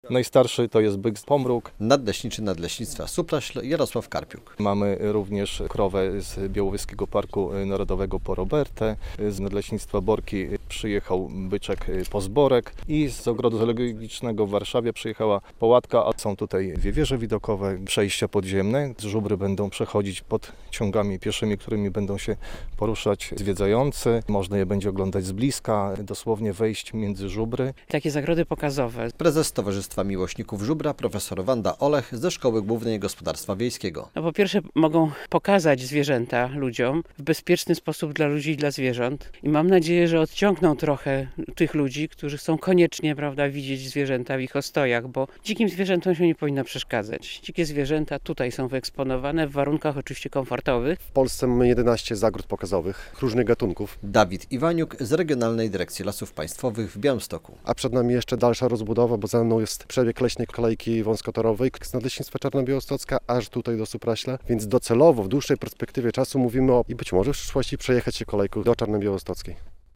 Najstarszy to jest byk z Pomruk. Nadleśniczy Nadleśnictwa Supraśl Jarosław Karpiuk. Mamy również krowę z Białowieskiego Parku Narodowego po Robertę. Z Nadleśnictwa Borki przyjechał byczek Pozborek i z Ogrodu Zoologicznego w Warszawie przyjechała połatka, a są tutaj dwie wieże widokowe, przejścia podziemne. Żubry będą przechodzić pod ciągami pieszymi, którymi będą się poruszać zwiedzający. Można je będzie oglądać z bliska, dosłownie wejść między żubry. Takie zagrody pokazowe. Prezes Towarzystwa Miłośników Żubra profesor Wanda Olech ze Szkoły Głównej Gospodarstwa Wiejskiego. No po pierwsze mogą pokazać zwierzęta ludziom w bezpieczny sposób dla ludzi i dla zwierząt. I mam nadzieję, że odciągną trochę tych ludzi, którzy chcą koniecznie, widzieć zwierzęta w ich ostojach, bo dzikim zwierzętom się nie powinno przeszkadzać. Dzikie zwierzęta tutaj są wyeksponowane w warunkach oczywiście komfortowych. W Polsce mamy 11 zagród pokazowych różnych gatunków. Dawid Iwaniuk z Regionalnej Dyrekcji Lasów Państwowych w Białymstoku. A przed nami jeszcze dalsza rozbudowa, bo za mną jest przebieg leśnej kolejki wąskotorowej z Nadleśnictwa Czarnobiałostocka aż tutaj do Supraśla, więc docelowo w dłuższej perspektywie czasu mówimy o i być może w przyszłości przejechać się kolejką do Czarnobiałostockiej.